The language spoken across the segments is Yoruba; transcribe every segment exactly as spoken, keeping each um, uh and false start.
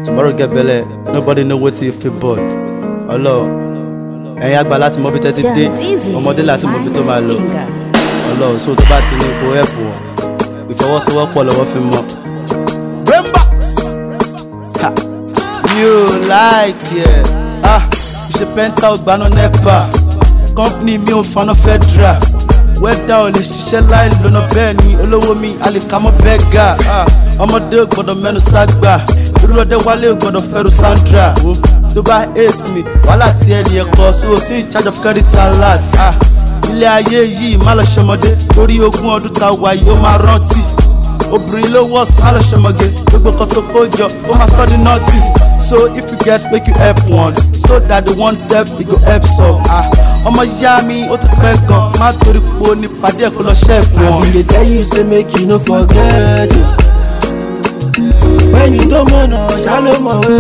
Tomorrow get belly, nobody know what you feel bored. Hello, ẹ̀yin àgbà láti mọ bí tẹ́tí dé, ọmọdé láti mọ bí tó máa lọ. Hello, so tó bá ti ní ipò ẹ̀pù wọ̀, ìfọwọ́sowọ́pọ̀ lọ́wọ́ fi mọ́. Brainbox! Ha! You like it? Ah, ìṣe pẹ́ńtà ògbáná nẹ́pà. Company mi ò faná federal. Wẹ́dà ò lè ṣiṣẹ́ láì lónà bẹ́ẹ̀ ni olówó mi àlèkámọ́ bẹ́gà. Ọmọdé ò gbọ́dọ̀ mẹ́nu ságbà. Irúlọ́dẹ wálé ò gbọ́dọ̀ fẹ́rù Sandra. Tó bá hate mi, wàhálà tí ẹni ẹ̀kọ́ so sí in charge of credit alert. Ilé ayé yìí má lọ ṣọmọdé lórí ogún ọdún tá a wà yìí ó máa rántí. Obìnrin ló wọ́ọ̀sì má lọ ṣọmọge gbogbo kan tó kó jọ ó máa sọ́ di nọ́ọ̀tì. So if you get make you help one so that the one self e go help some. Ọmọ yá mi ó ti pẹ́ gan má torí po ní pàdé ẹ̀kọ́ lọ ṣẹ́ẹ̀kù wọn. I bin dey tell you say make you no forget o. When you tó mọ̀nà ṣáló mọ̀wé.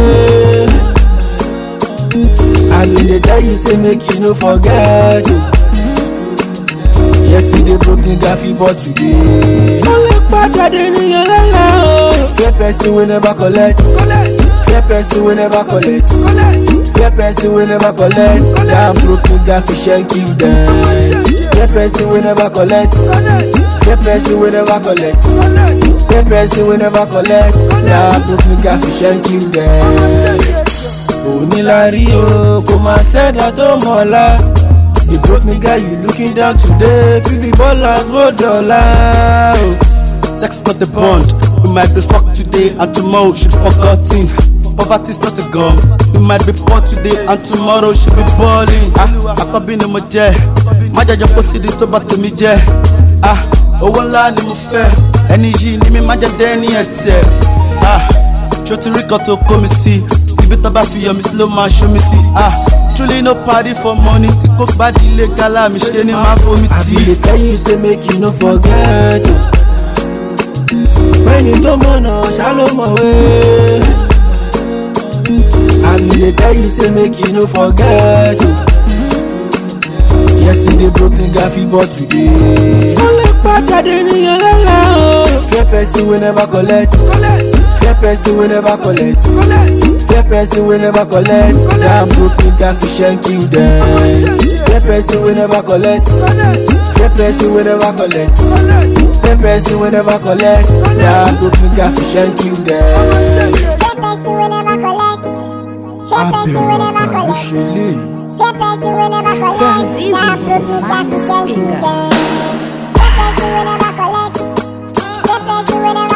I bin dey tell you say make you no forget o. Yesterday broken gaffy but today. Olè pàtàkì ènìyàn lọ́la o. Fair person wey never collect. Fair person wey never collect. Fair person wey never collect. That broken gaffy shank you down. Fair person wey never collect. Fair person wey never collect. Fair person wey never collect. That broken gaffy shank you down. Onílárí o, kò máa ṣẹ̀dá tó mọ̀ọ́lá. The broke nigga you looking down today, fifty ballers, more dollar. Sex is not the bond. We might be fucked today and tomorrow should be forgotten. Poverty is not a gun. We might be poor today and tomorrow should be balling. Ah, àkọ́bí ni mo jẹ́. Má jẹ́jọ́ kó sí di tó bá tèmi jẹ́. Ah, owó ńlá ni mo fẹ́. Ẹni yìí ni mi má jẹ́ dẹ́ni ẹ̀tẹ̀. Ah, ṣó ti rí kan tó kó mi sí. Ibi tó bá fi yọ mi sí ló máa ṣó mi sí. Ah, truly no party for money. Tí kò bá di ilé gala mi ṣe ni máa fomi tí. I bin dey tell you say make you no forget o. When you tó mọ̀nà ṣáló mọ̀wé. I bin dey tell you say make you no forget o. Yesterday broken gaffy but today. Olè pàtàkì ènìyàn lọ́la o. Fair person wey never collect. Fair person wey never collect. Fair person wey never collect. That broken gaffy shank you down. Fair person wey never collect. Fair person wey never collect. Fair person wey never collect. That broken gaffy shank you down. Fair person wey never collect. Fair person wey never collect. Fair person wey never collect. That broken gaffy shank you down. Fair person wey never collect. Fair person wey never